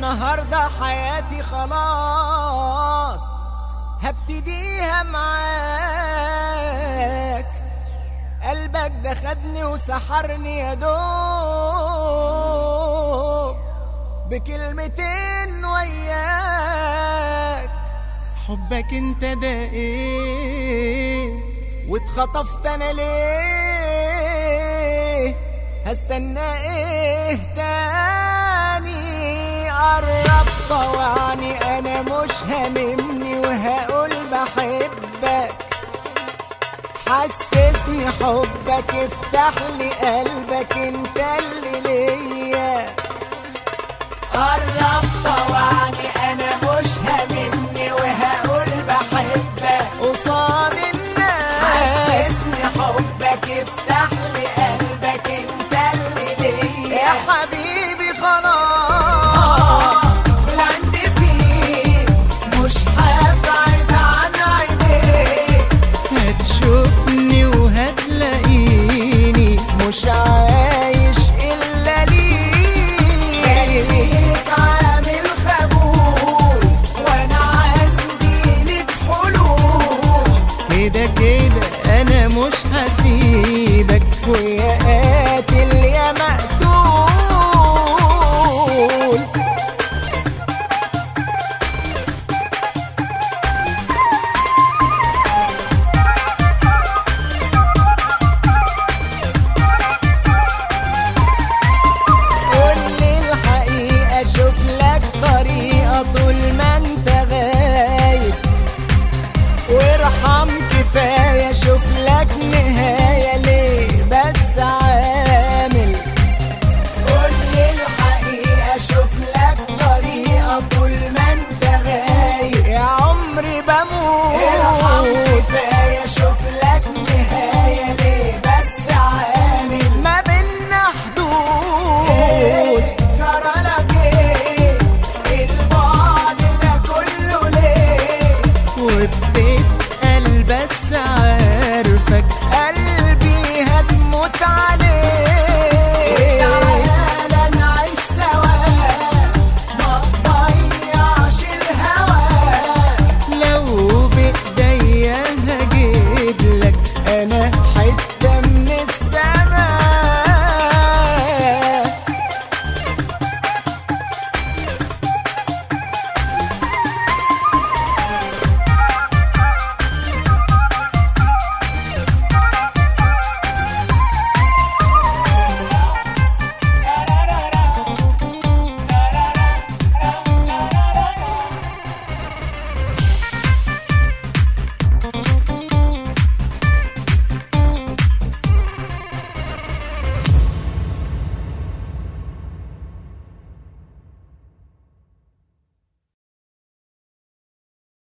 النهاردة حياتي خلاص هبتديها معاك. قلبك ده خدني وسحرني يا دوب بكلمتين وياك. حبك انت ده ايه واتخطفت انا ليه؟ هستنى ايه تاني؟ قرب طوعني انا مش هاممني وهقول بحبك. حسسني حبك افتح لي قلبك انت اللي ليا. قرب طوعني انا مش هاممني وهقول بحبك قصاد الناس. حسسني حبك افتح لي قلبك انت اللي ليا. يا حبيبي خلاص بالعند فيك مش هبعد عن عينيك. هتشوفني وهتلاقيني مش عايش الا ليك. عامل خبول وانا عندي لك حلول. كده كده انا مش هسيبك ويا قاتل يا مقتول. قولي الحقيقة شوف لك طريقة طول ما انت غايب. وارحم كفاية شوف لك